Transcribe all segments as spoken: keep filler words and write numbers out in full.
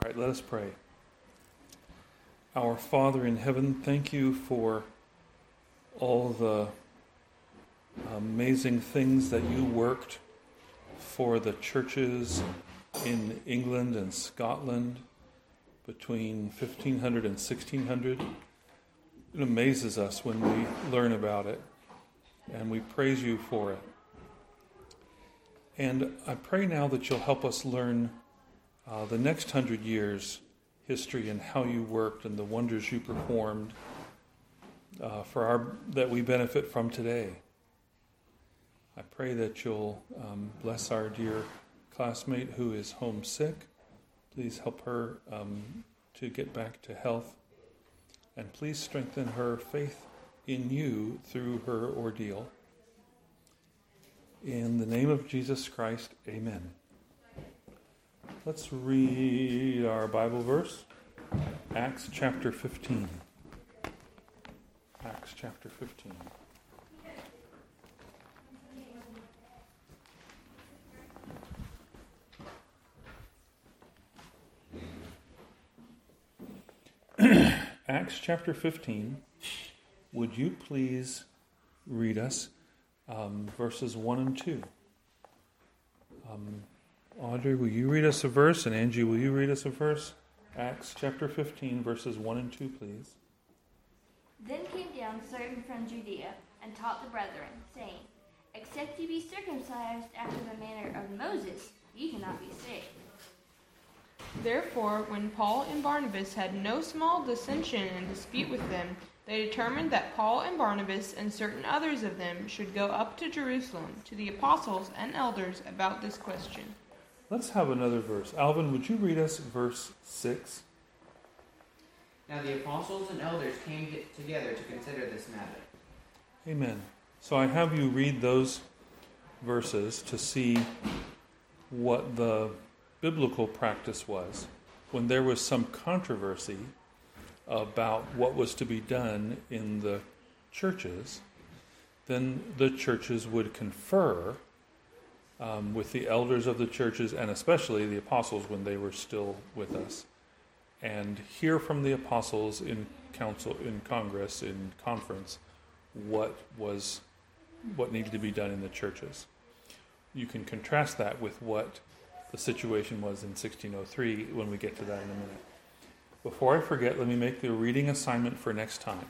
right, let us pray. Our Father in heaven, thank you for all the amazing things that you worked for the churches in England and Scotland between fifteen hundred and sixteen hundred. It amazes us when we learn about it, and we praise you for it. And I pray now that you'll help us learn uh, the next hundred years' history and how you worked and the wonders you performed uh, for our that we benefit from today. I pray that you'll um, bless our dear classmate who is homesick. Please help her um, to get back to health. And please strengthen her faith in you through her ordeal. In the name of Jesus Christ, amen. Let's read our Bible verse, Acts chapter fifteen. Acts chapter fifteen. Acts chapter fifteen, would you please read us um, verses one and two? Um, Audrey, will you read us a verse? And Angie, will you read us a verse? Acts chapter fifteen, verses one and two, please. Then came down certain from Judea, and taught the brethren, saying, Except ye be circumcised after the manner of Moses, ye cannot be saved. Therefore, when Paul and Barnabas had no small dissension and dispute with them, they determined that Paul and Barnabas and certain others of them should go up to Jerusalem to the apostles and elders about this question. Let's have another verse. Alvin, would you read us verse six? Now the apostles and elders came together to consider this matter. Amen. So I have you read those verses to see what the biblical practice was when there was some controversy about what was to be done in the churches. Then the churches would confer um, with the elders of the churches, and especially the apostles when they were still with us, and hear from the apostles in council, in Congress, in conference, what was what needed to be done in the churches. You can contrast that with what the situation was in sixteen oh three when we get to that in a minute. Before I forget, let me make the reading assignment for next time.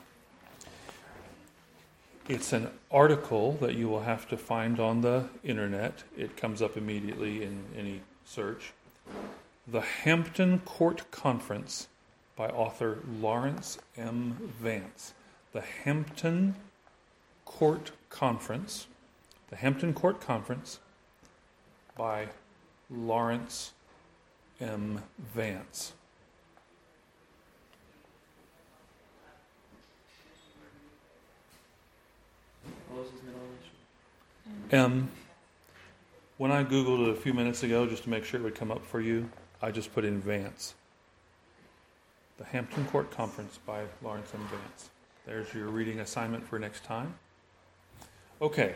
It's an article that you will have to find on the internet. It comes up immediately in any search. The Hampton Court Conference by author Lawrence M. Vance. The Hampton Court Conference. The Hampton Court Conference by Lawrence M. Vance. What was his middle initial? M. When I Googled it a few minutes ago, just to make sure it would come up for you, I just put in Vance. The Hampton Court Conference by Lawrence M. Vance. There's your reading assignment for next time. Okay.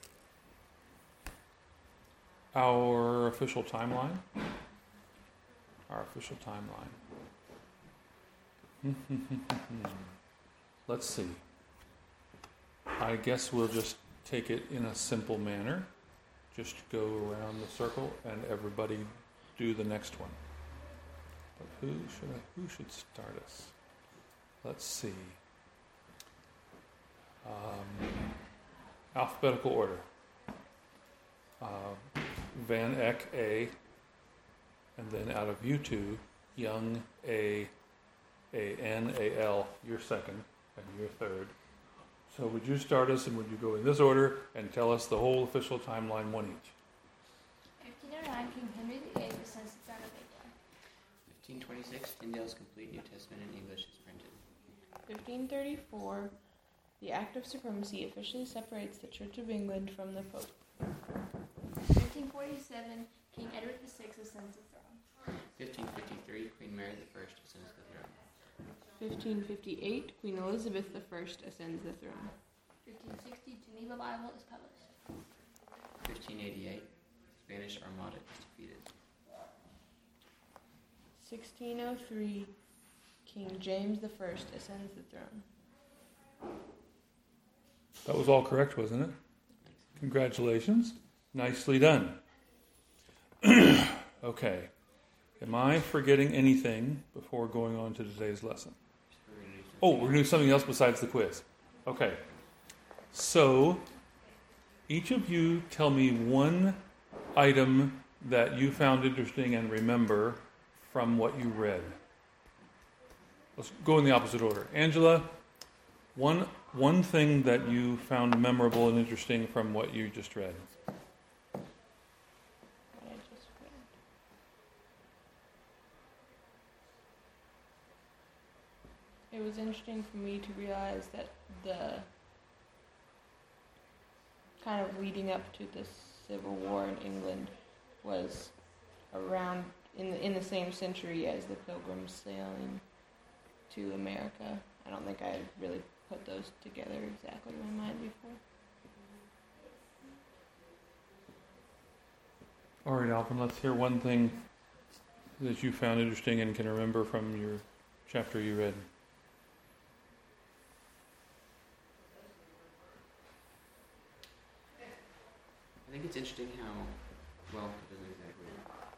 Our official timeline. Our official timeline. Let's see. I guess we'll just take it in a simple manner. Just go around the circle and everybody do the next one. But who should I, who should start us? Let's see. Um, alphabetical order. Uh, Van Eck A, and then out of you two, Young A, A N A L, you're second, and you're third. So would you start us, and would you go in this order and tell us the whole official timeline, one each? fifteen oh nine, King Henry the eighth, the Census of England. fifteen twenty-six, Tyndale's Complete New Testament in English is printed. fifteen thirty-four, the Act of Supremacy officially separates the Church of England from the Pope. fifteen forty-seven, King Edward the sixth ascends the throne. fifteen fifty-three, Queen Mary the first ascends the throne. fifteen fifty-eight, Queen Elizabeth the first ascends the throne. fifteen sixty, Geneva Bible is published. fifteen eighty-eight, Spanish Armada is defeated. sixteen oh three, King James the First ascends the throne. That was all correct, wasn't it? Congratulations. Nicely done. Okay. Am I forgetting anything before going on to today's lesson? Oh, we're going to do something else besides the quiz. Okay. So, each of you tell me one item that you found interesting and remember from what you read. Let's go in the opposite order. Angela, one one thing that you found memorable and interesting from what you just read. What I just read. It was interesting for me to realize that the kind of leading up to the Civil War in England was around in the in the same century as the Pilgrims sailing to America. I don't think I had really put those together exactly in my mind before. All right, Alvin, let's hear one thing that you found interesting and can remember from your chapter you read. I think it's interesting how, well, it doesn't exactly.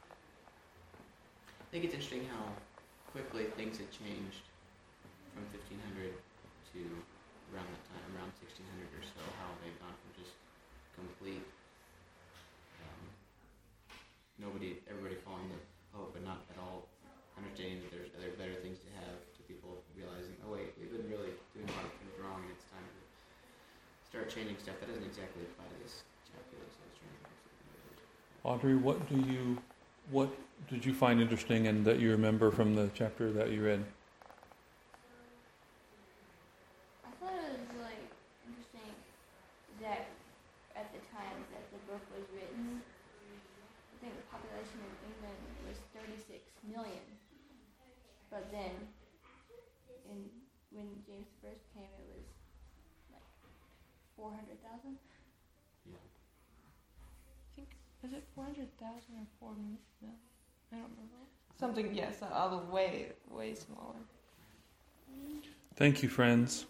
I think it's interesting how quickly things had changed from fifteen hundred to around that time, around sixteen hundred or so, how they've gone from just complete, um, nobody, everybody following the Pope, but not at all understanding that there's other better things to have, to people realizing, oh wait, we've been really doing a lot of things wrong and it's time to start changing stuff. That doesn't exactly apply to this chapter. So I was trying to think of something related. Audrey, what do you, what did you find interesting and that you remember from the chapter that you read? I thought it was like interesting that at the time that the book was written, I think the population of England was thirty-six million. But then, in when James the First came, it was like four hundred thousand. Yeah. I think, was it four hundred thousand or four million? I don't remember. Something, yes, all the way, way smaller. Thank you, friends.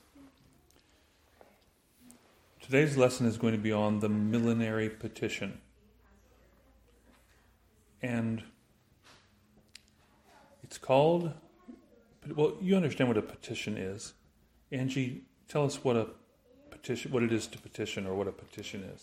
Today's lesson is going to be on the millenary petition. And it's called, well, you understand what a petition is. Angie, tell us what a petition, what it is to petition, or what a petition is.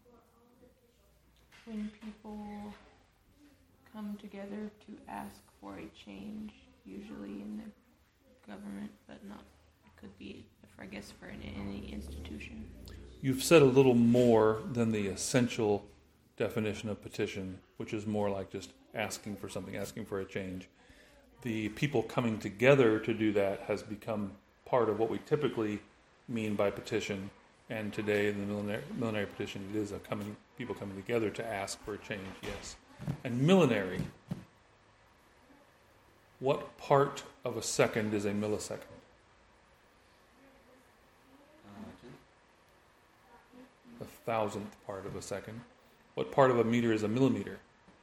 When people come together to ask for a change, usually in the government, but not, it could be, I guess, for any institution. You've said a little more than the essential definition of petition, which is more like just asking for something, asking for a change. The people coming together to do that has become part of what we typically mean by petition. And today in the millenary, millenary petition, it is a coming people coming together to ask for a change, yes. And millenary, what part of a second is a millisecond? A thousandth part of a second. What part of a meter is a millimeter?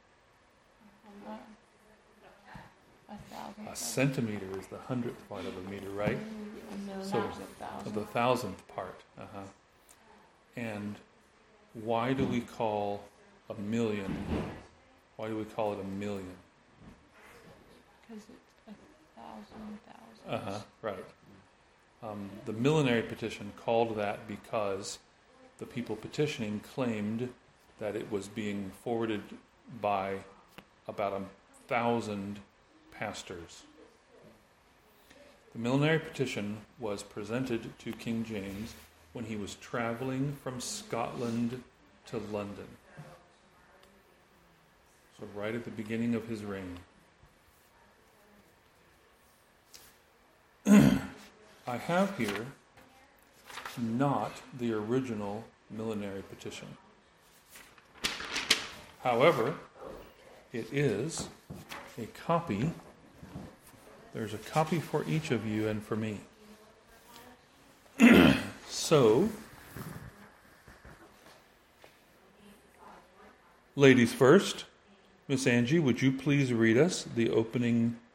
A thousand. A centimeter is the hundredth part of a meter, right? A million So, is a thousand. of the thousandth part. Uh-huh. And why do we call a million, why do we call it a million? Because it's a thousand thousands. Uh-huh, right. Um, the millenary petition called that because the people petitioning claimed that it was being forwarded by about a thousand pastors. The millenary petition was presented to King James when he was traveling from Scotland to London. So right at the beginning of his reign. I have here not the original millenary petition. However, it is a copy. There's a copy for each of you and for me. So, ladies first, Miss Angie, would you please read us the opening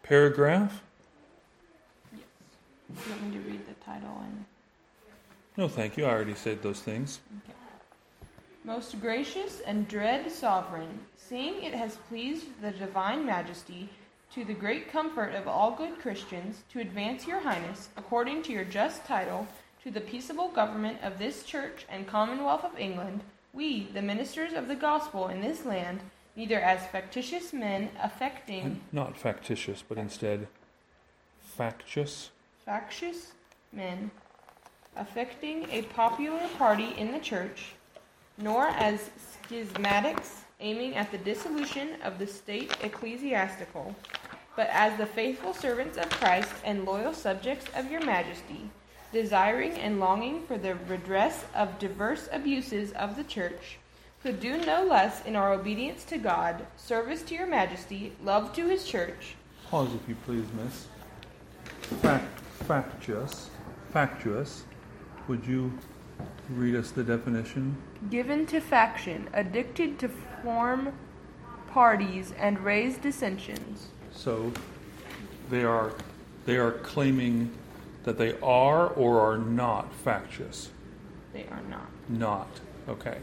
paragraph? Yes. You want me to read the title and... No, thank you. I already said those things. Okay. Most gracious and dread sovereign, seeing it has pleased the divine majesty, to the great comfort of all good Christians, to advance your highness, according to your just title, to the peaceable government of this church and commonwealth of England, we, the ministers of the gospel in this land, neither as factitious men affecting... Not factitious, but instead factious. Factious men affecting a popular party in the church, nor as schismatics aiming at the dissolution of the state ecclesiastical, but as the faithful servants of Christ and loyal subjects of your majesty, desiring and longing for the redress of diverse abuses of the church, could do no less in our obedience to God, service to your majesty, love to his church. Pause if you please, miss. Fact, factious, factious. Would you read us the definition? Given to faction, addicted to form parties and raise dissensions. So they are they are claiming that they are or are not factious. They are not. Not. Okay.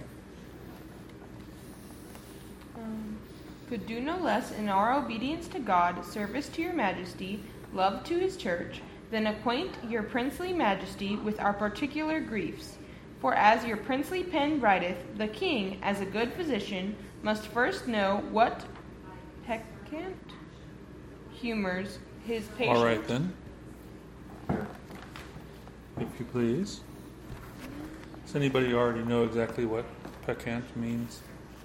Um, could do no less in our obedience to God, service to your majesty, love to his church, than acquaint your princely majesty with our particular griefs. For as your princely pen writeth, the king, as a good physician, must first know what peccant humors his patient. All right then. If you please. Does anybody already know exactly what peccant means?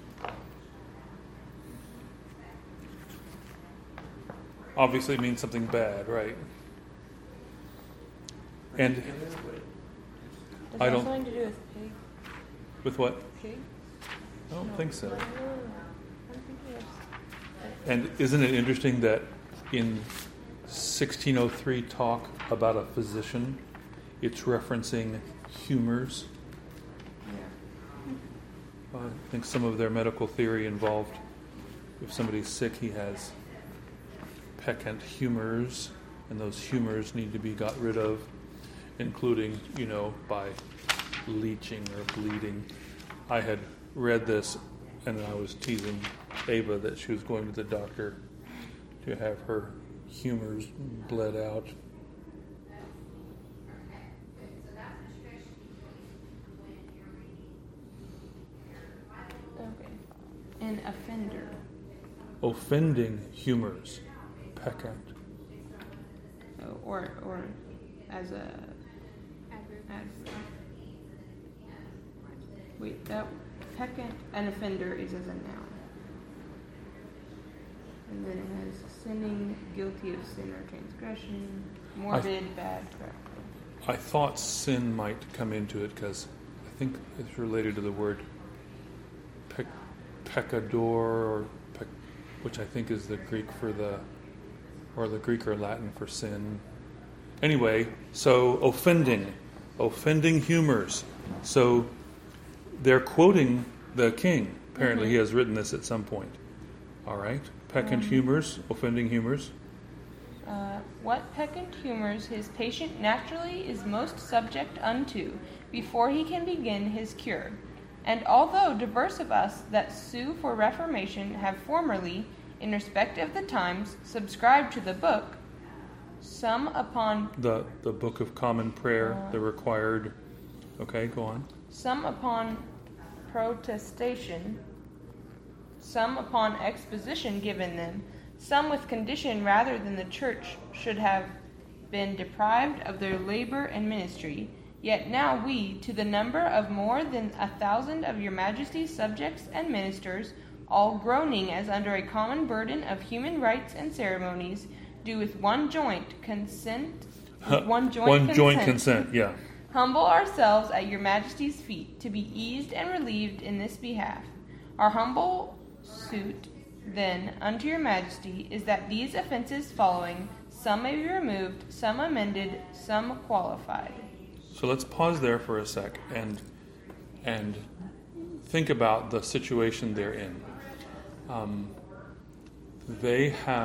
Obviously it means something bad, right? And Does I that have don't- something to do with pig? with what? Pig? I don't No. think so. No, no, no. I'm thinking of- And isn't it interesting that in sixteen oh three talk about a physician, it's referencing humors? Yeah. I think some of their medical theory involved, if somebody's sick, he has peccant humors, and those humors need to be got rid of, including, you know, by leeching or bleeding. I had read this, and I was teasing Ava that she was going to the doctor to have her humors bled out. Okay. An offender. Offending humors, peccant. Oh, or or as a Adverb. adverb. Wait, that peccant, an offender is as a noun. And then it has sinning, guilty of sin or transgression, morbid, bad, correct. I thought sin might come into it because I think it's related to the word pec- peccador, or pec- which I think is the Greek for the, or the Greek or Latin for sin. Anyway, so offending, offending humors. So they're quoting the king. Apparently, Mhm. he has written this at some point. All right, peccant Um, humors, offending humors. Uh, what peccant humors his patient naturally is most subject unto, before he can begin his cure. And although diverse of us that sue for reformation have formerly, in respect of the times, subscribed to the book, some upon The the Book of Common Prayer, Uh, the required. Okay, go on. some upon protestation, some upon exposition given them, some with condition rather than the church should have been deprived of their labor and ministry. Yet now we, to the number of more than a thousand of your majesty's subjects and ministers, all groaning as under a common burden of human rites and ceremonies, do with one joint consent, with one joint One consent, joint consent, yeah. humble ourselves at your majesty's feet, to be eased and relieved in this behalf. Our humble suit, then, unto your majesty, is that these offenses following, some may be removed, some amended, some qualified. So let's pause there for a sec and and think about the situation they're in. Um, they have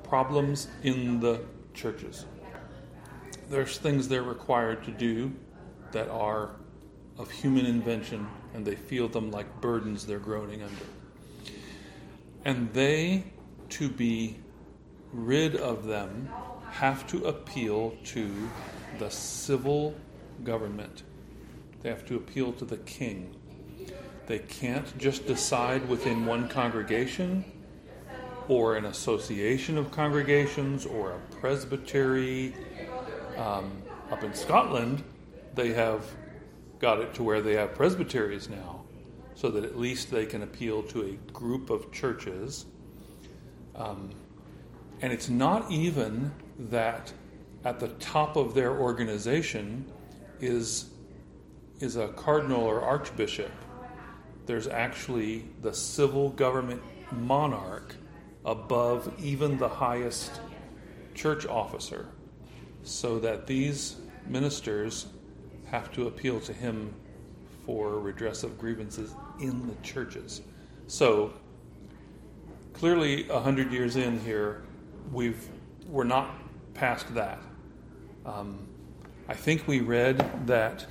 problems in the churches. There's things they're required to do that are of human invention, and they feel them like burdens they're groaning under. And they, to be rid of them, have to appeal to the civil government. They have to appeal to the king. They can't just decide within one congregation or an association of congregations or a presbytery. Um, up in Scotland, they have got it to where they have presbyteries now, so that at least they can appeal to a group of churches. Um, and it's not even that at the top of their organization is, is a cardinal or archbishop. There's actually the civil government monarch above even the highest church officer, so that these ministers have to appeal to him for redress of grievances in the churches. So clearly, a hundred years in here, we've we're not past that. Um, I think we read that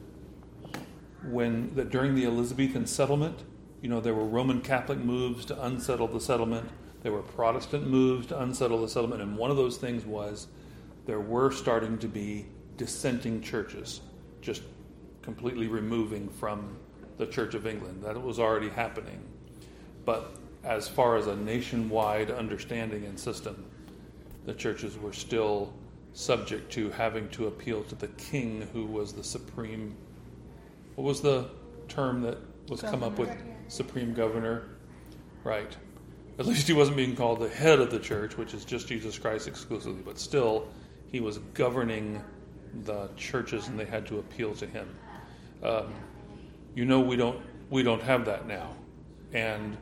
when that during the Elizabethan settlement, you know, there were Roman Catholic moves to unsettle the settlement. There were Protestant moves to unsettle the settlement, and one of those things was there were starting to be dissenting churches, just completely removing from the Church of England. That was already happening. But as far as a nationwide understanding and system, the churches were still subject to having to appeal to the king, who was the supreme, what was the term that was governor. Come up with? Supreme governor. Right. At least he wasn't being called the head of the church, which is just Jesus Christ exclusively, but still he was governing the churches, and they had to appeal to him. Um, you know, we don't we don't have that now, and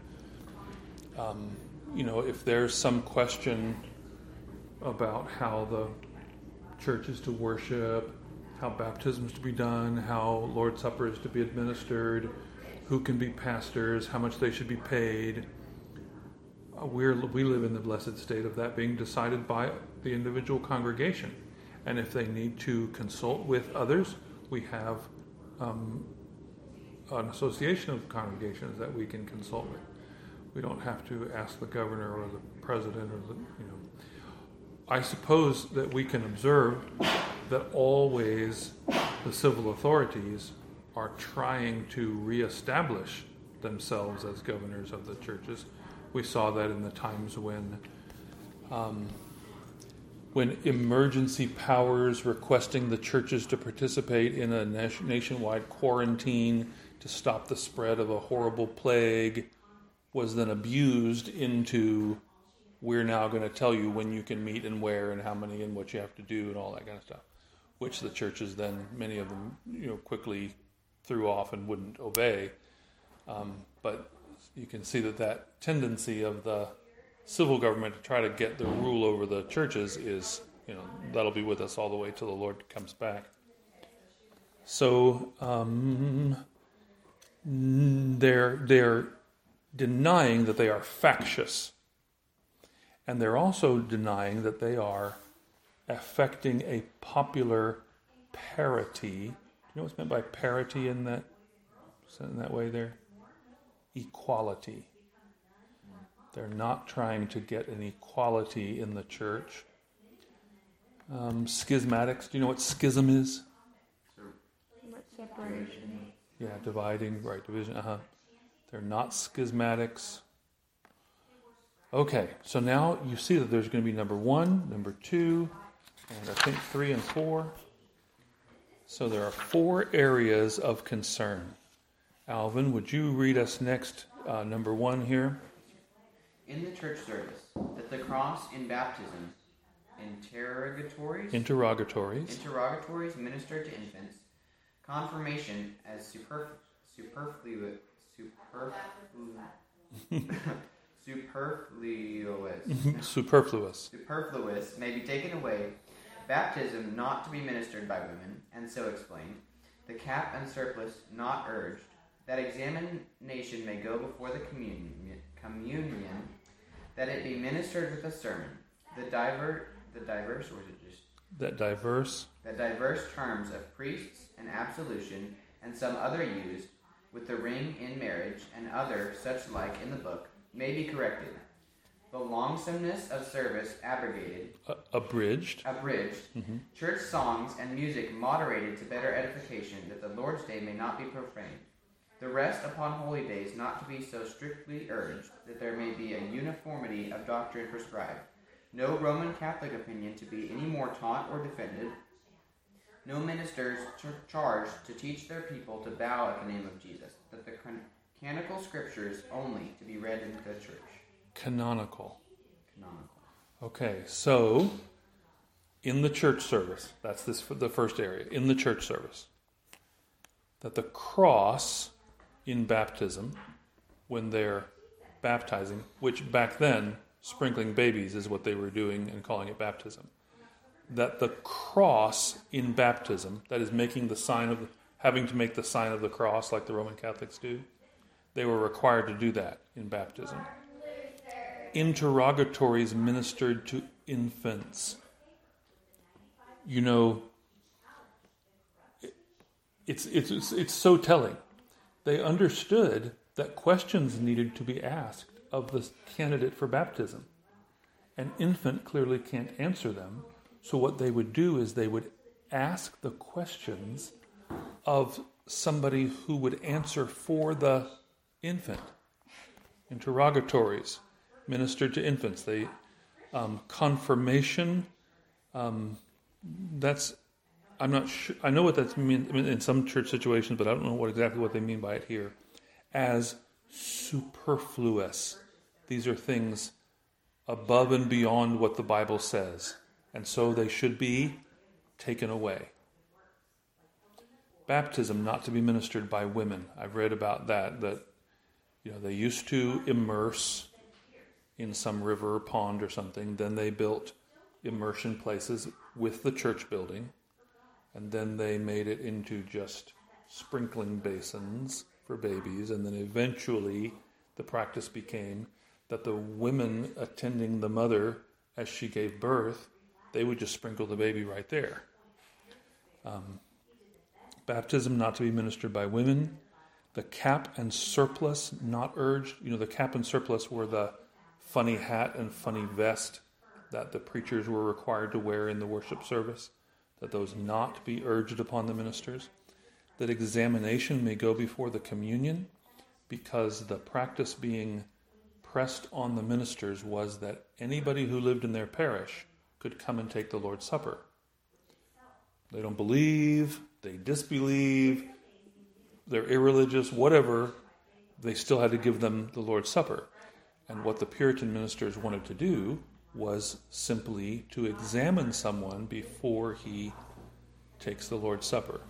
um, you know, if there's some question about how the church is to worship, how baptism is to be done, how Lord's Supper is to be administered, who can be pastors, how much they should be paid, uh, we're we live in the blessed state of that being decided by the individual congregation. And if they need to consult with others, we have um, an association of congregations that we can consult with. We don't have to ask the governor or the president or the, you know. I suppose that we can observe that always the civil authorities are trying to reestablish themselves as governors of the churches. We saw that in the times when um, when emergency powers requesting the churches to participate in a nationwide quarantine to stop the spread of a horrible plague was then abused into, we're now going to tell you when you can meet and where and how many and what you have to do and all that kind of stuff, which the churches then, many of them, you know, quickly threw off and wouldn't obey. Um, but you can see that that tendency of the civil government to try to get the rule over the churches is, you know, that'll be with us all the way till the Lord comes back. So um, they're they're denying that they are factious, and they're also denying that they are affecting a popular parity. Do you know what's meant by parity in that in that way there? Equality. They're not trying to get an equality in the church. Um, schismatics. Do you know what schism is? Separation. Yeah, dividing, right, division. Uh-huh. They're not schismatics. Okay, so now you see that there's going to be number one, number two, and I think three and four. So there are four areas of concern. Alvin, would you read us next, uh, number one here? In the church service, that the cross in baptism, interrogatories, interrogatories, interrogatories ministered to infants, confirmation as superf- superfluous, superfluous, superfluous, superfluous, superfluous may be taken away, baptism not to be ministered by women, and so explained, the cap and surplice not urged, that examination may go before the communion, communion, that it be ministered with a sermon, The diver, the diverse, or is it just that diverse? That diverse terms of priests and absolution, and some other used with the ring in marriage, and other such like in the book, may be corrected. The longsomeness of service abrogated, Uh, abridged. abridged, Mm-hmm. church songs and music moderated to better edification, that the Lord's day may not be profaned. The rest upon holy days not to be so strictly urged, that there may be a uniformity of doctrine prescribed. No Roman Catholic opinion to be any more taught or defended. No ministers ch- charged to teach their people to bow at the name of Jesus. That the can- canonical scriptures only to be read in the church. Canonical. Canonical. Okay, so in the church service, that's this the first area, in the church service, that the cross in baptism, when they're baptizing, which back then, sprinkling babies is what they were doing and calling it baptism, that the cross in baptism, that is making the sign of, having to make the sign of the cross like the Roman Catholics do, they were required to do that in baptism. Interrogatories ministered to infants. You know, it's it's it's so telling. They understood that questions needed to be asked of the candidate for baptism. An infant clearly can't answer them, so what they would do is they would ask the questions of somebody who would answer for the infant. Interrogatories ministered to infants. They um, confirmation. Um, that's I'm not sure. I know what that's mean in some church situations, but I don't know what exactly what they mean by it here. As superfluous. These are things above and beyond what the Bible says, and so they should be taken away. Baptism not to be ministered by women. I've read about that. That you know they used to immerse in some river or pond or something. Then they built immersion places with the church building, and then they made it into just sprinkling basins for babies, and then eventually the practice became that the women attending the mother as she gave birth, they would just sprinkle the baby right there. Um, baptism not to be ministered by women. The cap and surplice not urged. You know, the cap and surplice were the funny hat and funny vest that the preachers were required to wear in the worship service, that those not be urged upon the ministers. That examination may go before the communion, because the practice being pressed on the ministers was that anybody who lived in their parish could come and take the Lord's Supper. They don't believe, they disbelieve, they're irreligious, whatever, they still had to give them the Lord's Supper. And what the Puritan ministers wanted to do was simply to examine someone before he takes the Lord's Supper.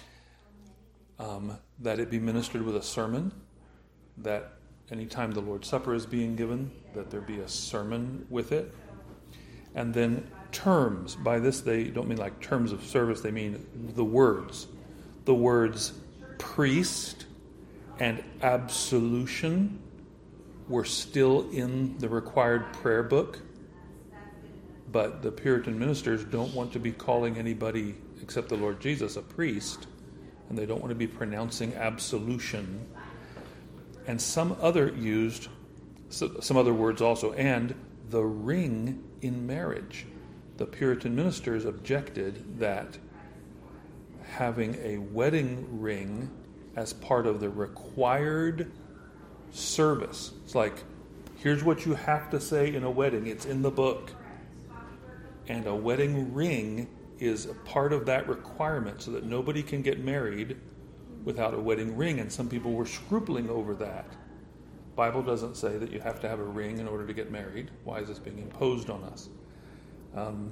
Um, that it be ministered with a sermon, that anytime the Lord's Supper is being given, that there be a sermon with it. And then terms. By this they don't mean like terms of service, they mean the words. The words priest and absolution were still in the required prayer book, but the Puritan ministers don't want to be calling anybody except the Lord Jesus a priest, and they don't want to be pronouncing absolution. And some other used, some other words also, and the ring in marriage. The Puritan ministers objected that having a wedding ring as part of the required service. It's like, here's what you have to say in a wedding. It's in the book. And a wedding ring is a part of that requirement so that nobody can get married without a wedding ring. And some people were scrupling over that. The Bible doesn't say that you have to have a ring in order to get married. Why is this being imposed on us? Um,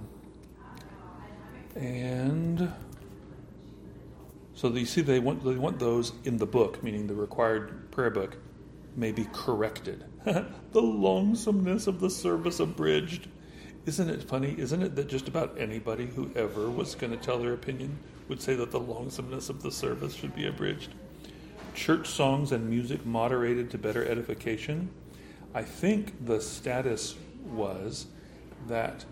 and so you see, they want they want those in the book, meaning the required prayer book, may be corrected. The longsomeness of the service abridged. Isn't it funny? Isn't it that just about anybody who ever was going to tell their opinion would say that the longsomeness of the service should be abridged? Church songs and music moderated to better edification. I think the status was that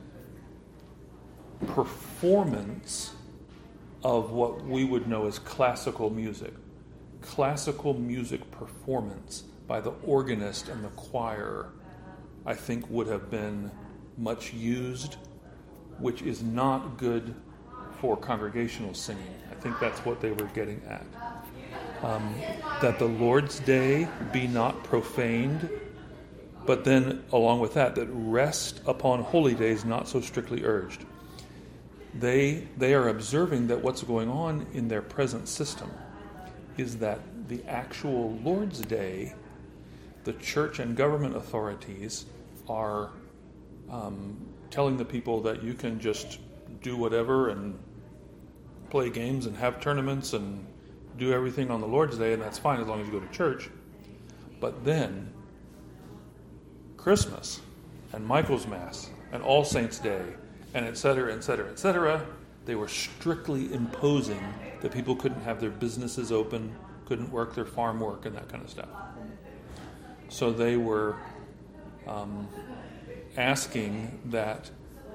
performance of what we would know as classical music, classical music performance by the organist and the choir, I think would have been much used, which is not good for congregational singing. I think that's what they were getting at. Um, that the Lord's Day be not profaned, but then along with that, that rest upon holy days not so strictly urged. They they are observing that what's going on in their present system is that the actual Lord's Day, the church and government authorities are um, telling the people that you can just do whatever and play games and have tournaments and do everything on the Lord's Day, and that's fine as long as you go to church. But then Christmas and Michael's Mass and All Saints' Day and et cetera, et cetera, et cetera, they were strictly imposing that people couldn't have their businesses open, couldn't work their farm work and that kind of stuff. So they were um, asking that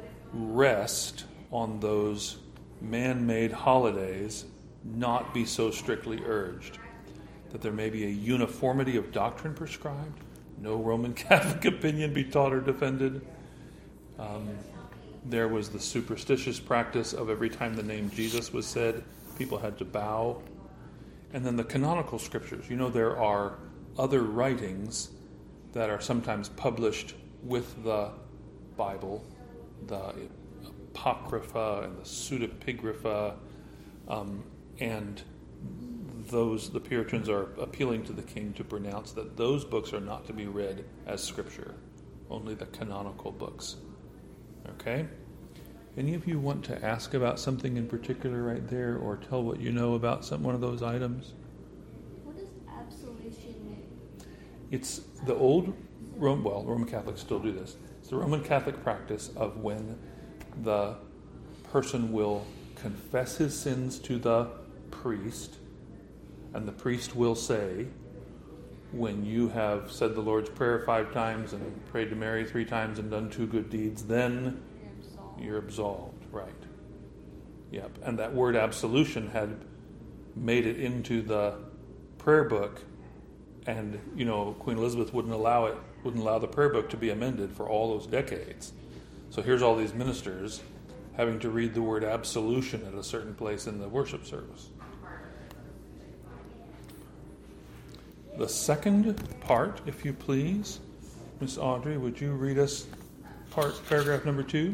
rest on those man-made holidays not be so strictly urged, that there may be a uniformity of doctrine prescribed, no Roman Catholic opinion be taught or defended. Um, there was the superstitious practice of every time the name Jesus was said, people had to bow. And then the canonical scriptures. You know, there are other writings that are sometimes published with the Bible, the Apocrypha and the Pseudepigrapha, um, and those the Puritans are appealing to the king to pronounce that those books are not to be read as scripture, only the canonical books. Okay? Any of you want to ask about something in particular right there, or tell what you know about some one of those items? What does absolution mean? It's the old Rome, well, Roman Catholics still do this. It's the Roman Catholic practice of when the person will confess his sins to the priest, and the priest will say, when you have said the Lord's Prayer five times and prayed to Mary three times and done two good deeds, then You're absolved. you're absolved. Right. Yep. And that word absolution had made it into the prayer book, and, you know, Queen Elizabeth wouldn't allow it, wouldn't allow the prayer book to be amended for all those decades. So here's all these ministers having to read the word absolution at a certain place in the worship service. The second part, if you please, Miss Audrey, would you read us part paragraph number two?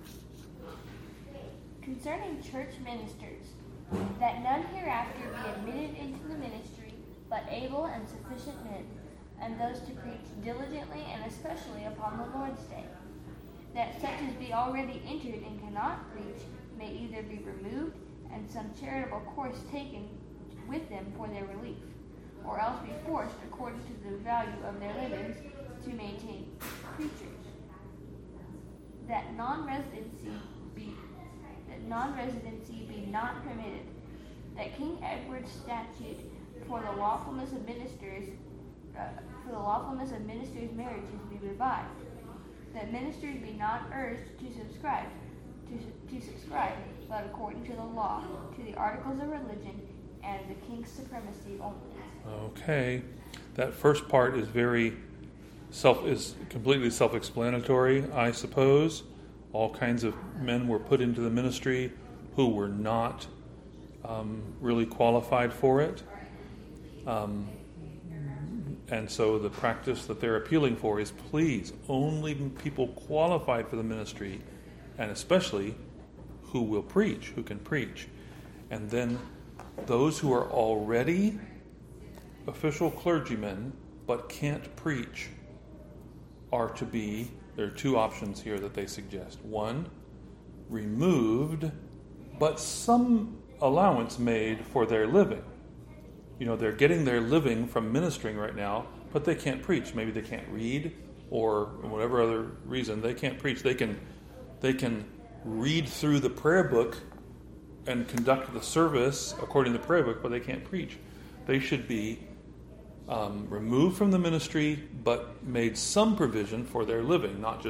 Concerning church ministers, that none hereafter be admitted into the ministry, but able and sufficient men, and those to preach diligently and especially upon the Lord's Day. That such as be already entered and cannot preach may either be removed, and some charitable course taken with them for their relief, or else be forced, according to the value of their livings, to maintain preachers. That non-residency be that non-residency be not permitted. That King Edward's statute for the lawfulness of ministers uh, for the lawfulness of ministers' marriages be revived. That ministers be not urged to subscribe to, to subscribe, but according to the law, to the articles of religion and the king's supremacy only. Okay, that first part is very self is completely self-explanatory, I suppose. All kinds of men were put into the ministry who were not um, really qualified for it, um, and so the practice that they're appealing for is, please, only people qualified for the ministry, and especially who will preach, who can preach, and then those who are already official clergymen but can't preach are to be, there are two options here that they suggest. One, removed, but some allowance made for their living. You know, they're getting their living from ministering right now, but they can't preach. Maybe they can't read, or whatever other reason, they can't preach. They can, they can read through the prayer book and conduct the service according to the prayer book, but they can't preach. They should be um, removed from the ministry, but made some provision for their living, not just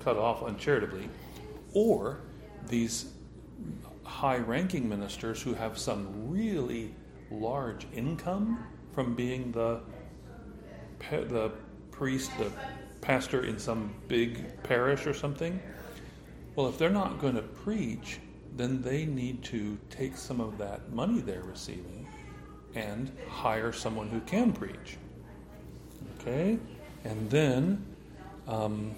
cut off uncharitably, or these high-ranking ministers who have some really large income from being the the priest, the pastor in some big parish or something. Well, if they're not going to preach, then they need to take some of that money they're receiving and hire someone who can preach. Okay? And then um,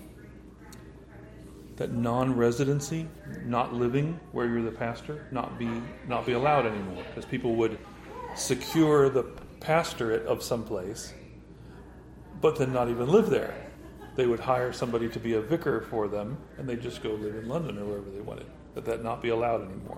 that non-residency, not living where you're the pastor, not be not be allowed anymore, because people would secure the pastorate of some place, but then not even live there. They would hire somebody to be a vicar for them, and they'd just go live in London or wherever they wanted. But that not be allowed anymore.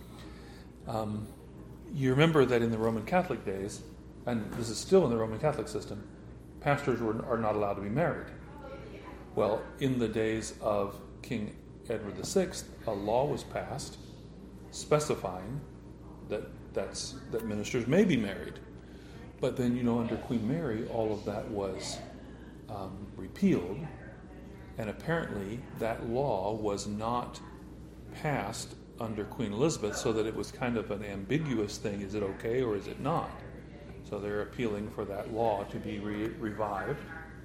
Um, you remember that in the Roman Catholic days, and this is still in the Roman Catholic system, pastors were, are not allowed to be married. Well, in the days of King Edward the Sixth, a law was passed specifying that that's that ministers may be married. But then, you know, under Queen Mary, all of that was um, repealed, and apparently that law was not passed under Queen Elizabeth, so that it was kind of an ambiguous thing. Is it okay or is it not? So they're appealing for that law to be re- revived.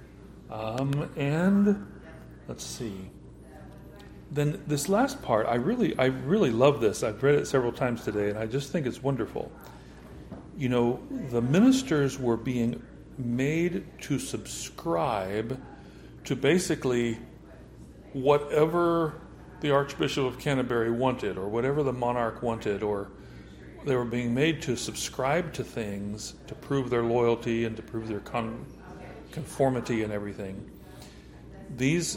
Um, and let's see. Then this last part, I really, I really love this. I've read it several times today, and I just think it's wonderful. You know, the ministers were being made to subscribe to basically whatever the Archbishop of Canterbury wanted, or whatever the monarch wanted, or they were being made to subscribe to things to prove their loyalty and to prove their con- conformity and everything. These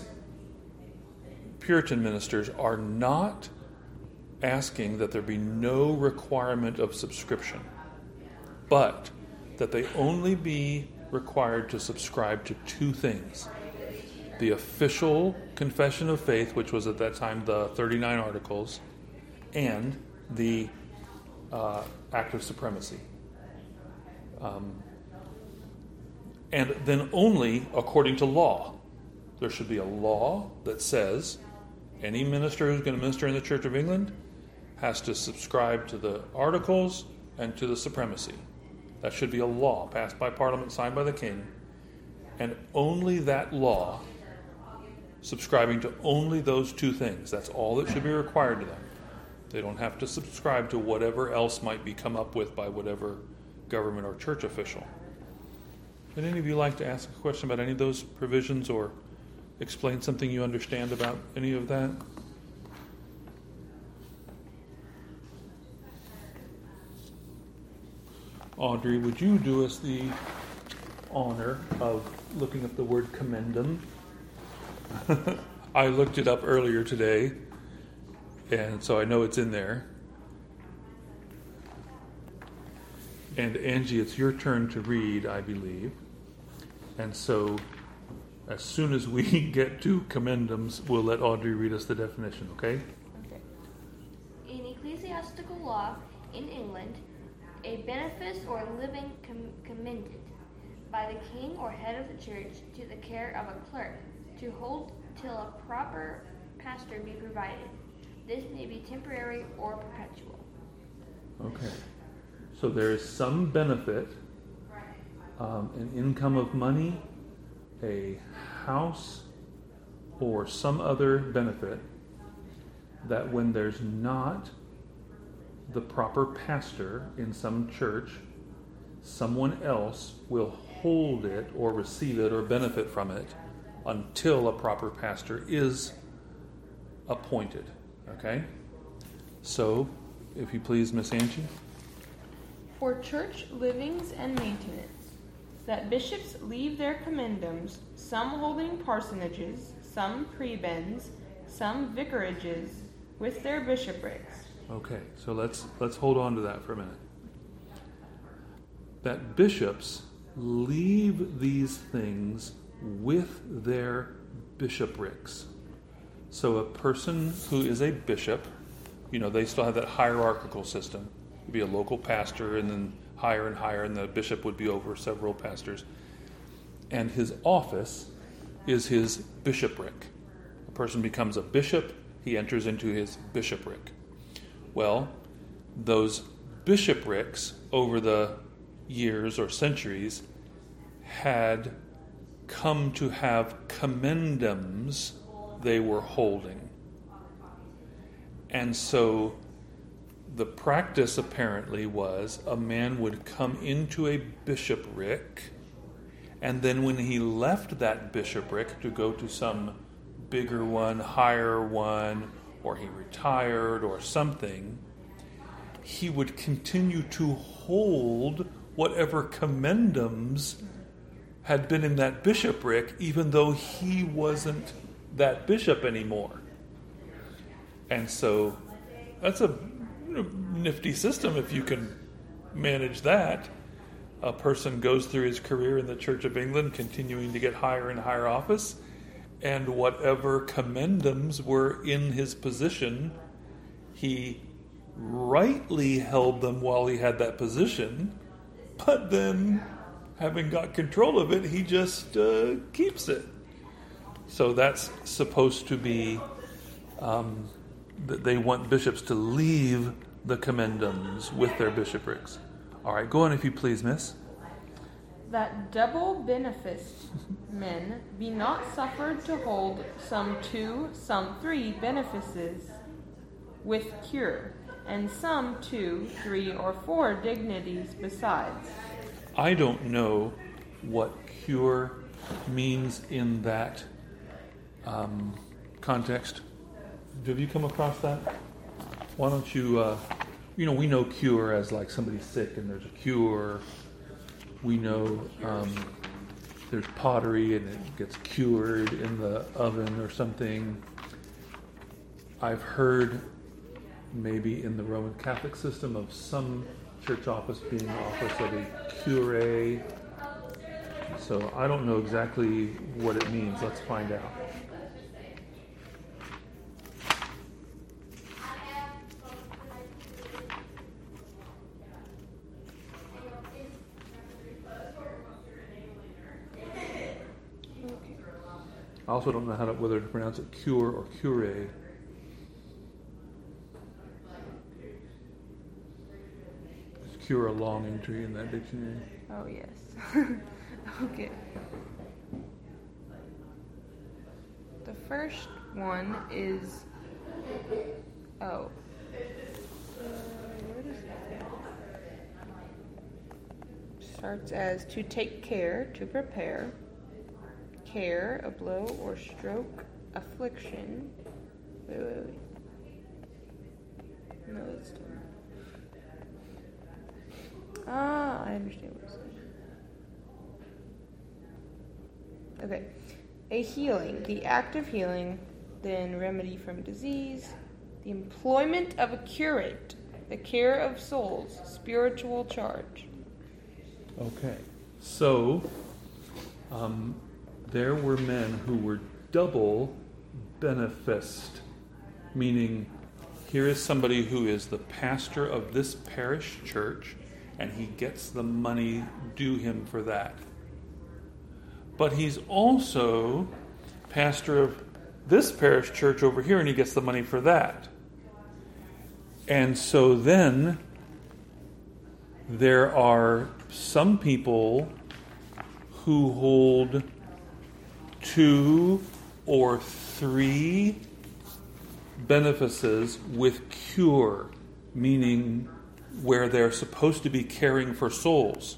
Puritan ministers are not asking that there be no requirement of subscription, but that they only be required to subscribe to two things: the official confession of faith, which was at that time the thirty-nine Articles, and the uh, Act of Supremacy. Um, and then only according to law. There should be a law that says any minister who's going to minister in the Church of England has to subscribe to the Articles and to the Supremacy. That should be a law passed by Parliament, signed by the King, and only that law, subscribing to only those two things. That's all that should be required to them. They don't have to subscribe to whatever else might be come up with by whatever government or church official. Would any of you like to ask a question about any of those provisions, or explain something you understand about any of that? Audrey, would you do us the honor of looking up the word commendum? I looked it up earlier today, and so I know it's in there. And Angie, it's your turn to read, I believe. And so as soon as we get to commendums, we'll let Audrey read us the definition, okay? Okay. In ecclesiastical law in England, a benefice or living com- commended by the king or head of the church to the care of a clerk to hold till a proper pastor be provided. This may be temporary or perpetual. Okay. So there is some benefit, um, an income of money, a house, or some other benefit that when there's not the proper pastor in some church, someone else will hold it or receive it or benefit from it until a proper pastor is appointed. Okay? So, if you please, Miss Angie. For church livings and maintenance, that bishops leave their commendums, some holding parsonages, some prebends, some vicarages, with their bishoprics. Okay, so let's let's hold on to that for a minute. That bishops leave these things with their bishoprics. So a person who is a bishop, you know, they still have that hierarchical system. You'd be a local pastor, and then higher and higher, and the bishop would be over several pastors. And his office is his bishopric. A person becomes a bishop, he enters into his bishopric. Well, those bishoprics over the years or centuries had come to have commendams they were holding. And so the practice apparently was a man would come into a bishopric, and then when he left that bishopric to go to some bigger one, higher one, or he retired or something, he would continue to hold whatever commendams had been in that bishopric, even though he wasn't that bishop anymore. And so that's a nifty system if you can manage that. A person goes through his career in the Church of England, continuing to get higher and higher office, and whatever commendams were in his position, he rightly held them while he had that position, but then, having got control of it, he just uh, keeps it. So that's supposed to be um, that they want bishops to leave the commendams with their bishoprics. All right, go on if you please, miss. That double beneficed men be not suffered to hold some two, some three benefices with cure, and some two, three, or four dignities besides. I don't know what cure means in that um, context. Have you come across that? Why don't you, uh, you know, we know cure as like somebody's sick and there's a cure. We know um, there's pottery and it gets cured in the oven or something. I've heard maybe in the Roman Catholic system of some church office being office of a cure. So I don't know exactly what it means. Let's find out. I also don't know how to, whether to pronounce it cure or cure. Is cure a long entry in that dictionary? Oh, yes. Okay. The first one is, oh. Uh, where does that go? Starts as to take care, to prepare. Care, a blow or stroke, affliction. Wait, wait, wait. No, it's still not. Ah, I understand what it's saying. Okay. A healing, the act of healing, then remedy from disease, the employment of a curate, the care of souls, spiritual charge. Okay. So, um, there were men who were double beneficed, meaning here is somebody who is the pastor of this parish church, and he gets the money due him for that. But he's also pastor of this parish church over here, and he gets the money for that. And so then there are some people who hold two or three benefices with cure, meaning where they're supposed to be caring for souls.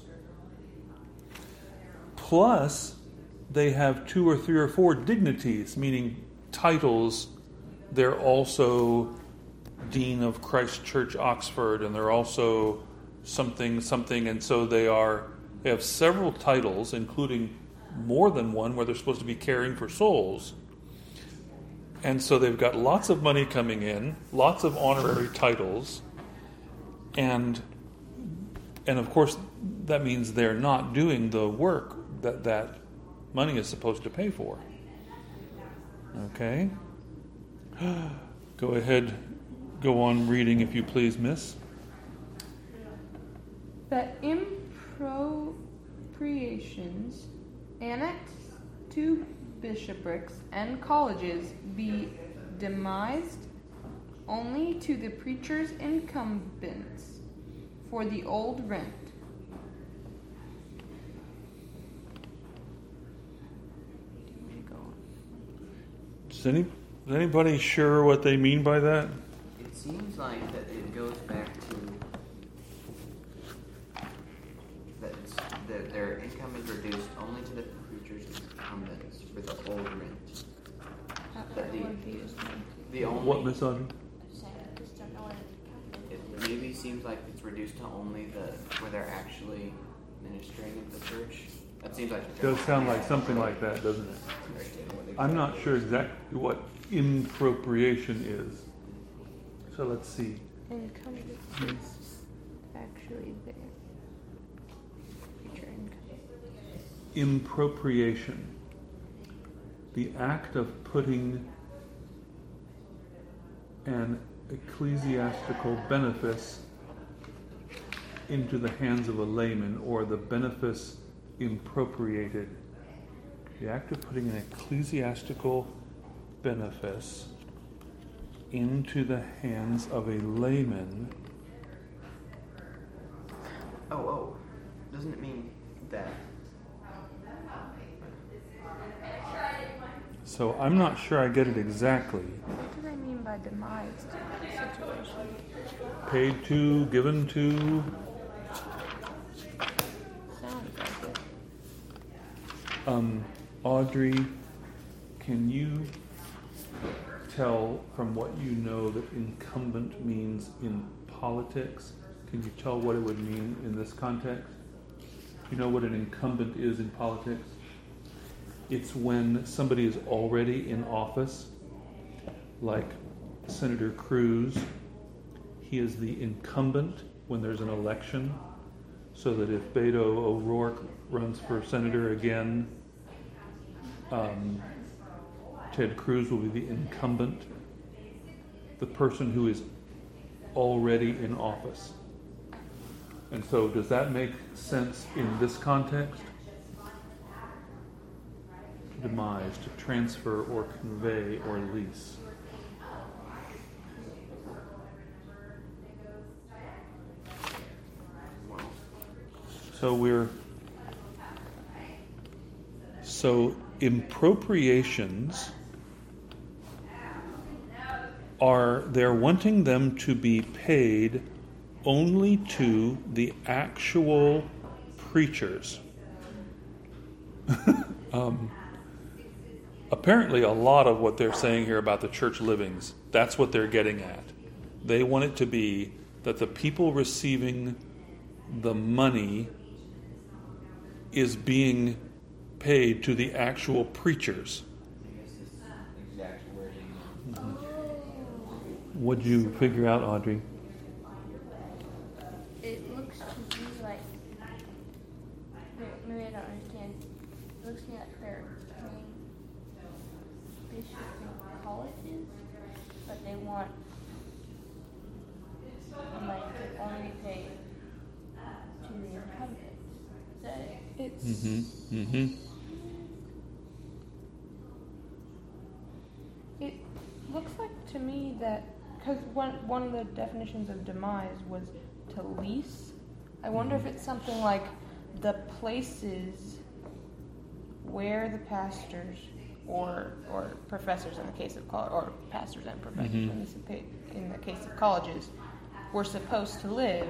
Plus, they have two or three or four dignities, meaning titles. They're also Dean of Christ Church, Oxford, and they're also something, something, and so they are, they have several titles, including more than one where they're supposed to be caring for souls. And so they've got lots of money coming in, lots of honorary titles, and and of course that means they're not doing the work that that money is supposed to pay for. Okay? Go ahead, go on reading if you please, miss. That impropriations annexed to bishoprics, and colleges be demised only to the preachers' incumbents for the old rent. Is, any, is anybody sure what they mean by that? It seems like that it goes back to that, it's, that their income is reduced only to the preacher's incumbents for the old rent. That the, the only, What, Miss Audrey? It maybe seems like it's reduced to only the where they're actually ministering in the church. That seems like It does sound like something like that, doesn't it? I'm not sure exactly what impropriation is. So let's see. Incumbents is actually there. Preacher income. Impropriation. The act of putting an ecclesiastical benefice into the hands of a layman, or the benefice impropriated. The act of putting an ecclesiastical benefice into the hands of a layman. Oh, oh. Doesn't it mean that? So I'm not sure I get it exactly. What do they mean by demised situation? Paid to, given to. Sounds like it. Um, Audrey, can you tell from what you know that incumbent means in politics? Can you tell what it would mean in this context? You know what an incumbent is in politics? It's when somebody is already in office, like Senator Cruz. He is the incumbent when there's an election, so that if Beto O'Rourke runs for senator again, um, Ted Cruz will be the incumbent, the person who is already in office. And so does that make sense in this context? Demise, to transfer or convey or lease. So we're so impropriations are, they're wanting them to be paid only to the actual preachers. um, apparently a lot of what they're saying here about the church livings, that's what they're getting at. They want it to be that the people receiving the money is being paid to the actual preachers. What'd you figure out, Audrey? It looks to me like, maybe I don't understand. It looks to me like they're paying bishops and colleges, but they want money to only be paid to the incumbents. Is that it? It's Mm-hmm. Mm-hmm. It looks like to me that, because one one of the definitions of demise was to lease. I wonder if it's something like the places where the pastors or or professors in the case of college, or pastors and professors Mhm. in, this, in the case of colleges, were supposed to live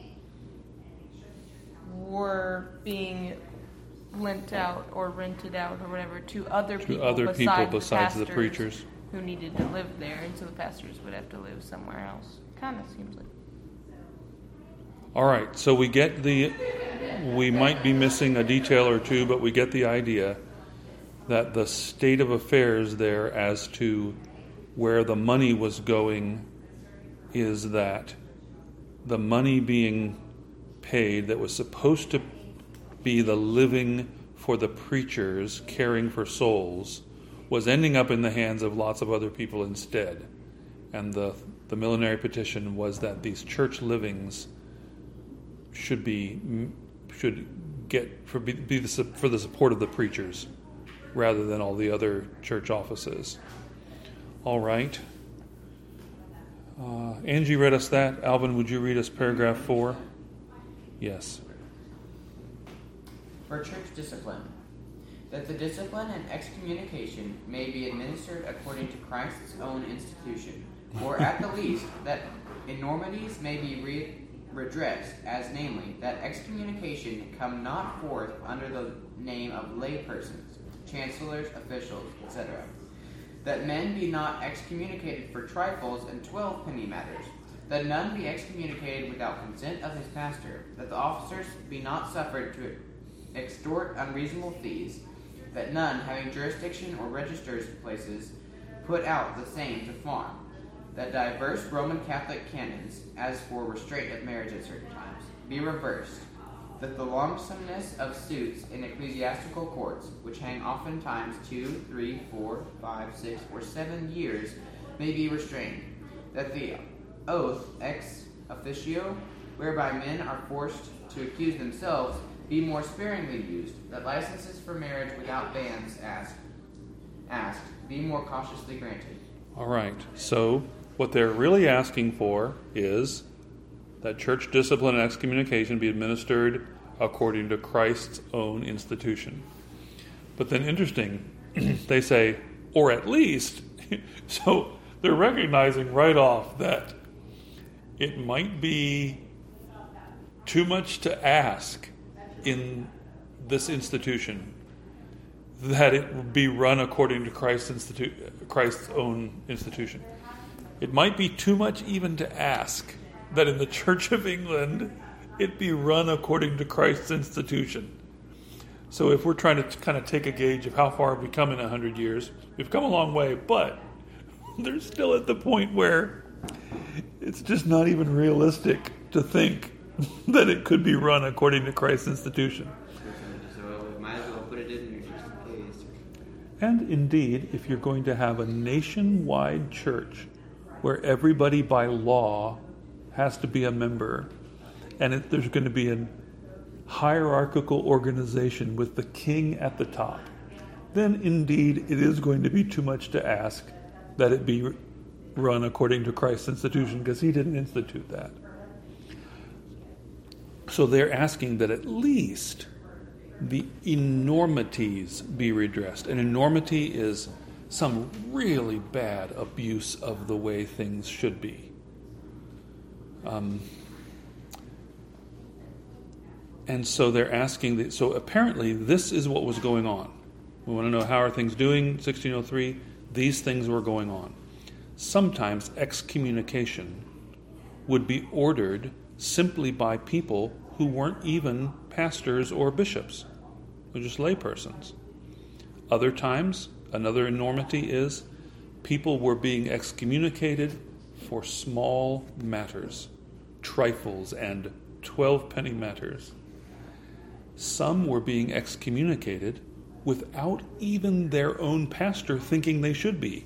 were being lent out or rented out or whatever to other To people other besides, people besides the, the pastors preachers. who needed to live there, and so the pastors would have to live somewhere else. Kind of seems like. All right, so we get the, we might be missing a detail or two, but we get the idea that the state of affairs there as to where the money was going is that the money being paid that was supposed to be the living for the preachers caring for souls was ending up in the hands of lots of other people instead. And the the millenary petition was that these church livings should be should get for be, be the, for the support of the preachers. rather than all the other church offices. All right. Uh, Angie read us that. Alvin, would you read us paragraph four? Yes. For church discipline, that the discipline and excommunication may be administered according to Christ's own institution, or at the least, that enormities may be re- redressed, as namely, that excommunication come not forth under the name of lay persons, chancellors, officials, et cetera, that men be not excommunicated for trifles and twelve penny matters, that none be excommunicated without consent of his pastor, that the officers be not suffered to extort unreasonable fees, that none, having jurisdiction or registers places, put out the same to farm, that diverse Roman Catholic canons, as for restraint of marriage at certain times, be reversed, that the longsomeness of suits in ecclesiastical courts, which hang oftentimes two, three, four, five, six, or seven years, may be restrained, that the oath ex officio, whereby men are forced to accuse themselves, be more sparingly used, that licenses for marriage without bans asked, asked be more cautiously granted. All right. So what they're really asking for is that church discipline and excommunication be administered according to Christ's own institution. But then interesting, they say, or at least, so they're recognizing right off that it might be too much to ask in this institution that it be run according to Christ's institu- Christ's own institution. It might be too much even to ask that in the Church of England it be run according to Christ's institution. So if we're trying to kind of take a gauge of how far have we come in a hundred years, we've come a long way, but they're still at the point where it's just not even realistic to think that it could be run according to Christ's institution. So we might as well put it in there just in case. And indeed, if you're going to have a nationwide church where everybody by law has to be a member, and it, there's going to be a hierarchical organization with the king at the top, then indeed it is going to be too much to ask that it be run according to Christ's institution, because he didn't institute that. So they're asking that at least the enormities be redressed. An enormity is some really bad abuse of the way things should be. Um, and so they're asking, that, so apparently this is what was going on. We want to know how are things doing, sixteen oh three. These things were going on. Sometimes excommunication would be ordered simply by people who weren't even pastors or bishops. They're just laypersons. Other times, another enormity is people were being excommunicated for small matters, trifles and twelve penny matters. Some were being excommunicated without even their own pastor thinking they should be.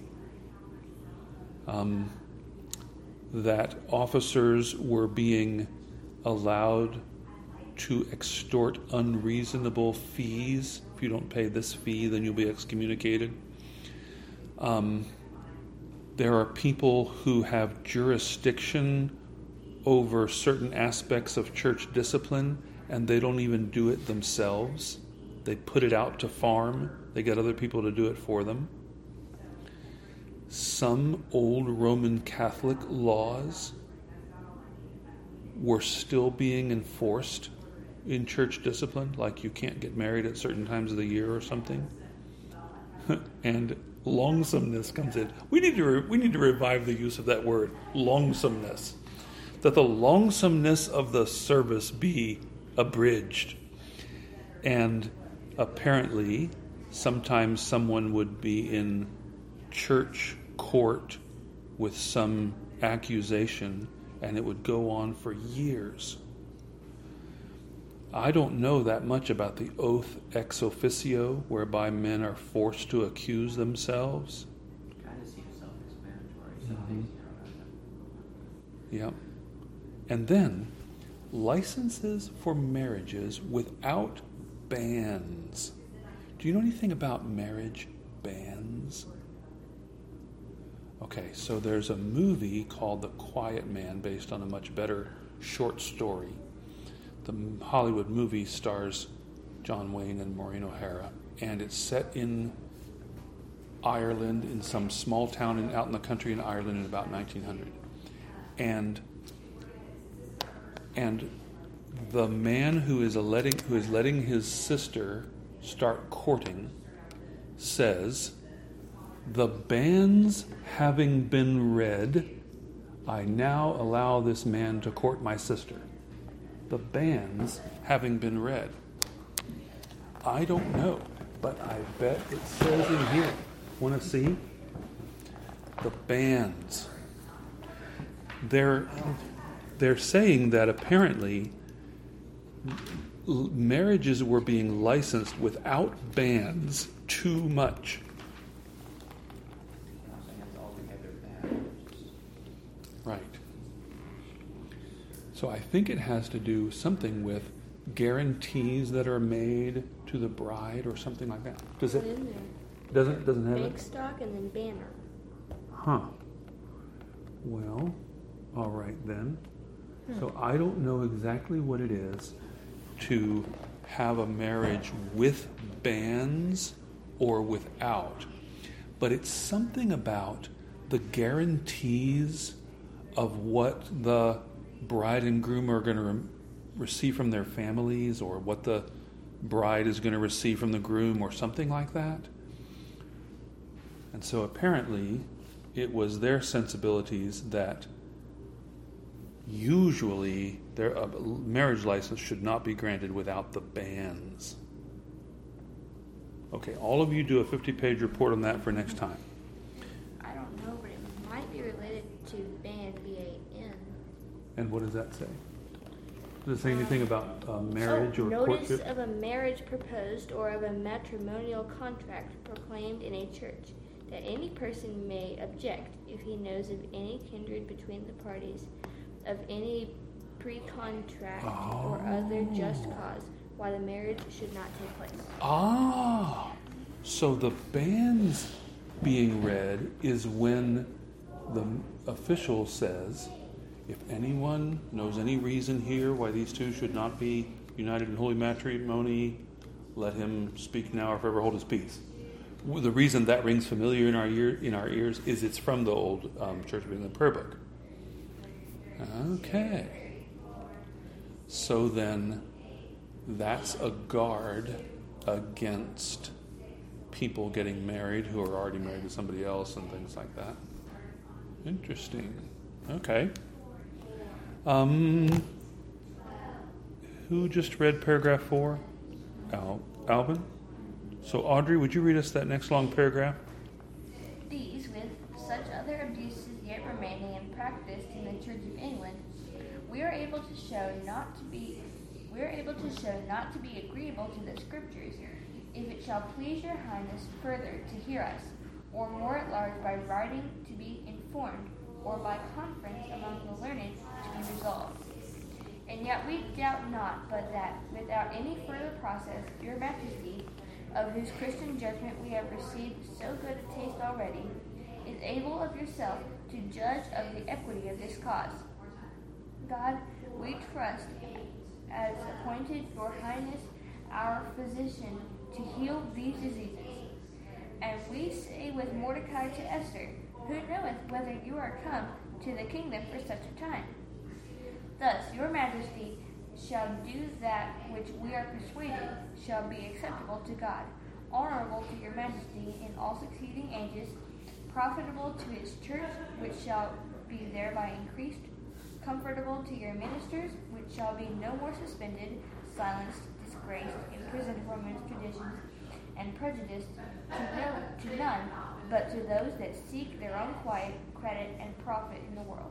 Um, that officers were being allowed to extort unreasonable fees. If you don't pay this fee, then you'll be excommunicated. Um, there are people who have jurisdiction over certain aspects of church discipline, and they don't even do it themselves. They put it out to farm. They get other people to do it for them. Some old Roman Catholic laws were still being enforced in church discipline, like you can't get married at certain times of the year or something. And longsomeness comes in. We need to re- we need to revive the use of that word, longsomeness. That the longsomeness of the service be abridged. And apparently, sometimes someone would be in church court with some accusation, and it would go on for years. I don't know that much about the oath ex officio, whereby men are forced to accuse themselves. Kind of seems self-explanatory. Some Mhm. things you know about Yep. And then, licenses for marriages without bans. Do Do you know anything about marriage bans? Okay, so there's a movie called The Quiet Man based on a much better short story. The Hollywood movie stars John Wayne and Maureen O'Hara, and it's set in Ireland, in some small town in, out in the country in Ireland in about nineteen hundred. And and the man who is a letting who is letting his sister start courting says, "The bans having been read, I now allow this man to court my sister." The bans having been read. I don't know, but I bet it says in here. Want to see? The bans. They're, they're saying that apparently l- marriages were being licensed without bans too much. Right. So I think it has to do something with guarantees that are made to the bride or something like that. Does it? In there. Doesn't doesn't have Bank it? stock and then banner. Huh. Well, all right then. So I don't know exactly what it is to have a marriage with bans or without, but it's something about the guarantees of what the bride and groom are going to re- receive from their families, or what the bride is going to receive from the groom, or something like that. And so apparently it was their sensibilities that usually their uh, marriage license should not be granted without the bans. Okay, all of you do a fifty-page report on that for next time. I don't know, but it might be related to ban, B A N. And what does that say? Does it say anything about uh, marriage oh, or notice courtship? of a marriage proposed or of a matrimonial contract proclaimed in a church, that any person may object if he knows of any kindred between the parties, of any pre-contract Oh. or other just cause, why the marriage should not take place. Ah, so the bans being read is when the official says, if anyone knows any reason here why these two should not be united in holy matrimony, let him speak now or forever hold his peace. The reason that rings familiar in our ear, in our ears is it's from the old um, Church of England prayer book. Okay. So then, that's a guard against people getting married who are already married to somebody else and things like that. Interesting. Okay. Um, who just read paragraph four? Al- Alvin? So Audrey, would you read us that next long paragraph? These, with such other abuses yet remaining and practiced in the Church of England, we are able to show not to be we are able to show not to be agreeable to the Scriptures, if it shall please your Highness further to hear us, or more at large by writing to be informed, or by conference among the learned to be resolved. And yet we doubt not but that, without any further process, your Majesty, of whose Christian judgment we have received so good a taste already, is able of yourself to judge of the equity of this cause. God, we trust, as appointed your Highness our physician to heal these diseases. And we say with Mordecai to Esther, who knoweth whether you are come to the kingdom for such a time. Thus your Majesty shall do that which we are persuaded shall be acceptable to God, honorable to your Majesty in all succeeding ages, profitable to his church, which shall be thereby increased, comfortable to your ministers, which shall be no more suspended, silenced, disgraced, imprisoned for men's traditions, and prejudiced to, no, to none, but to those that seek their own quiet, credit, and profit in the world.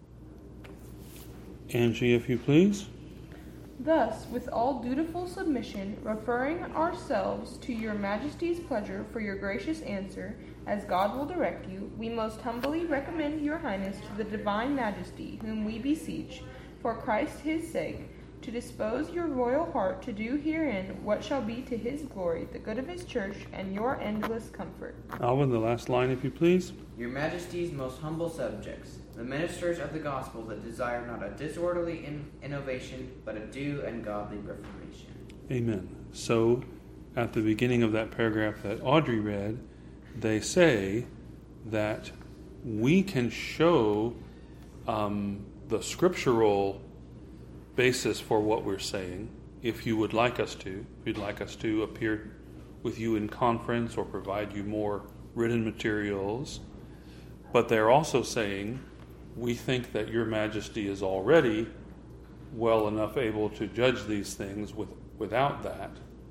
Angie, if you please. Thus, with all dutiful submission, referring ourselves to your Majesty's pleasure for your gracious answer, as God will direct you, we most humbly recommend your Highness to the Divine Majesty, whom we beseech, for Christ his sake, to dispose your royal heart to do herein what shall be to his glory, the good of his church, and your endless comfort. Alvin, the last line, if you please. Your Majesty's most humble subjects, the ministers of the gospel that desire not a disorderly in- innovation, but a due and godly reformation. Amen. So, at the beginning of that paragraph that Audrey read, they say that we can show um, the scriptural basis for what we're saying, if you would like us to. If you'd like us to appear with you in conference or provide you more written materials. But they're also saying, we think that your Majesty is already well enough able to judge these things with, without that.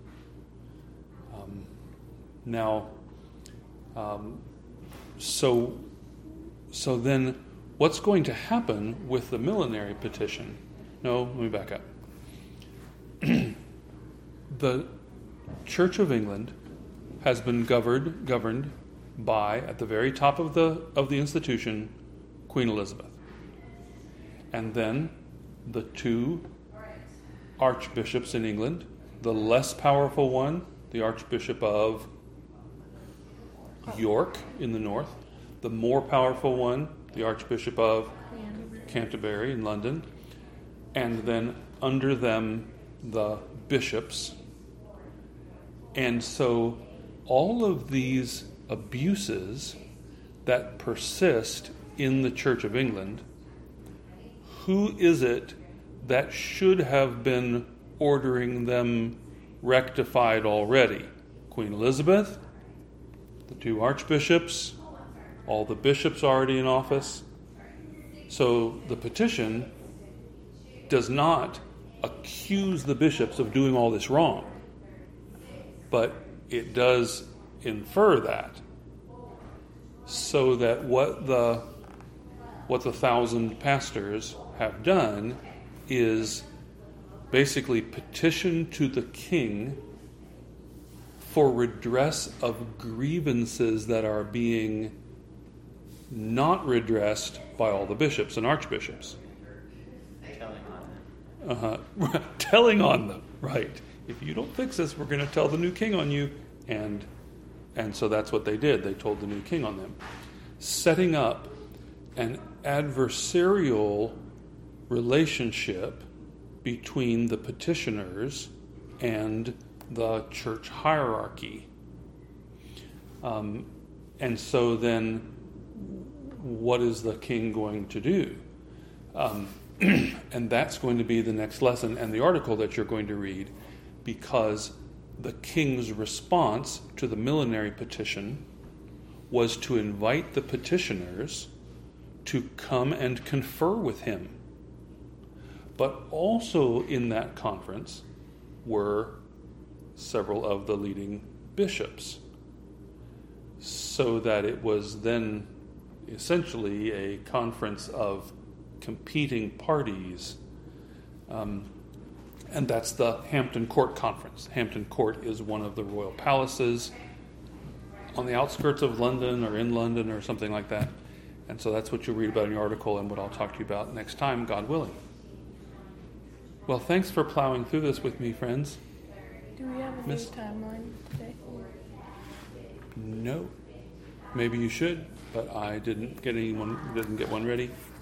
Um, now, um, so, so then what's going to happen with the millenary petition? No, let me back up. The Church of England has been governed governed by, at the very top of the of the institution, Queen Elizabeth. And then the two archbishops in England, the less powerful one, the Archbishop of York in the north, the more powerful one, the Archbishop of Canterbury in London, and then under them the bishops. And so all of these abuses that persist in the Church of England, who is it that should have been ordering them rectified already? Queen Elizabeth, the two archbishops, all the bishops already in office. So the petition does not accuse the bishops of doing all this wrong, but it does infer that, so that what the what the thousand pastors have done is basically petition to the king for redress of grievances that are being not redressed by all the bishops and archbishops. Telling on them. Uh-huh. Telling on them, right. If you don't fix this, we're going to tell the new king on you. And and so that's what they did. They told the new king on them. Setting up an adversarial relationship between the petitioners and the church hierarchy. Um, and so then what is the king going to do? Um, and that's going to be the next lesson and the article that you're going to read, because the king's response to the millenary petition was to invite the petitioners to come and confer with him. But also in that conference were several of the leading bishops, so that it was then essentially a conference of competing parties. Um, and that's the Hampton Court Conference. Hampton Court is one of the royal palaces on the outskirts of London or in London or something like that. And so that's what you'll read about in your article and what I'll talk to you about next time, God willing. Well, thanks for plowing through this with me, friends. Do we have a Miss- new timeline today? No. Maybe you should, but I didn't get anyone didn't get one ready.